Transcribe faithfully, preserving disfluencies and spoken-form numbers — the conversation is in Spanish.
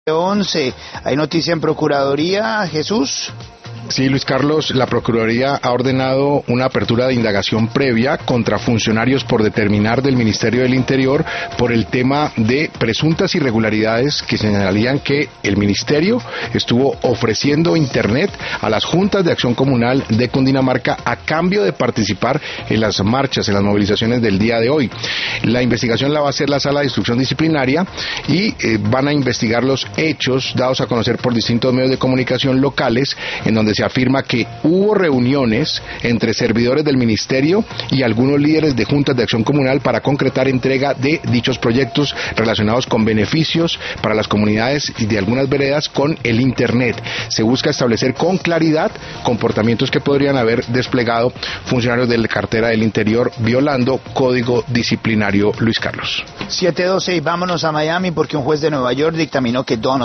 once. ¿Hay noticia en Procuraduría, Jesús? Sí, Luis Carlos, la Procuraduría ha ordenado una apertura de indagación previa contra funcionarios por determinar del Ministerio del Interior por el tema de presuntas irregularidades que señalarían que el Ministerio estuvo ofreciendo Internet a las juntas de acción comunal de Cundinamarca a cambio de participar en las marchas, en las movilizaciones del día de hoy. La investigación la va a hacer la Sala de Instrucción Disciplinaria y eh, van a investigar los hechos dados a conocer por distintos medios de comunicación locales en donde se afirma que hubo reuniones entre servidores del ministerio y algunos líderes de juntas de acción comunal para concretar entrega de dichos proyectos relacionados con beneficios para las comunidades y de algunas veredas con el Internet. Se busca establecer con claridad comportamientos que podrían haber desplegado funcionarios de la cartera del Interior violando código disciplinario. Luis Carlos. siete doce y vámonos a Miami porque un juez de Nueva York dictaminó que Donald